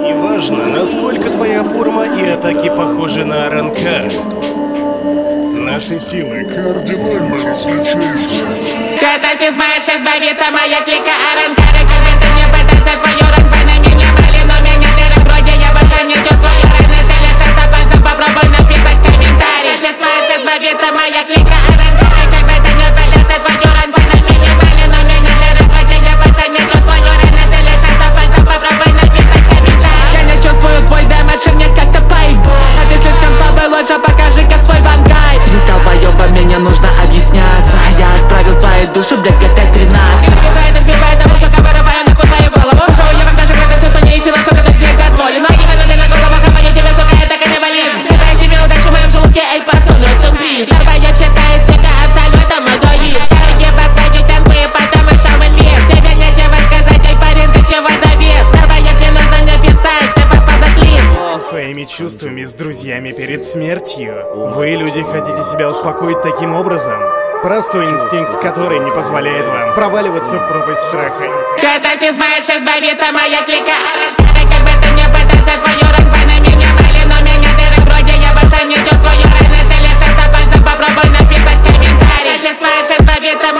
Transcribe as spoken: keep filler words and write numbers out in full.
Неважно, насколько твоя форма и атаки похожи на Аранкар, наши силы кардинально различаются. Катасис матч, избавиться моя клика Аранкара. Когда ты мне пытался свою ранку на меня брали, но меня ты вроде я больше не чувствую раны. Ты лишился пальцев, попробуй написать комментарий. Катасис матч, избавиться моя клика Аранкара. Когда ты мне пытался свою ранку на меня брали, но меня ты вроде я больше не чувствую раны. Ты лишился пальцев, попробуй написать комментарий. Я не чувствую твой дэмэдж, и мне как-то поебать. А ты слишком слабый, лучше покажи-ка свой бангай. Ты долбоёба, мне нужно объясняться. Я отправил твои души, блядь, как тринадцать. Перебежает, отбивает, а музыка вырывая нахуй твою голову. Шоу я вам даже когда все, что не истина, сука, ты здесь дозволено. И когда ты на голову хапаню тебе, сука, это каннибализм. Считай себе удачу в моем желудке, эй, пацан, растун бис. Шарбоёб считает себя абсолютом эгоист. Ебать, твои темпы, потому что мы инвест. Тебе нечего сказать, эй, парень, ты чего завис? Шарбоёб, не нужно мне писать, ты попадок лист. Своими чувствами с друзьями перед смертью. Вы, люди, хотите себя успокоить таким образом? Простой инстинкт, который не позволяет вам проваливаться в пропасть страха. Катасис матч, избавиться моя клика Аранкара. Как бы ты не пытался свою ранку на меня брали, но меня ты вроде я больше не чувствую раны. Ты лишился пальцев, попробуй написать комментарий. Катасис матч, избавиться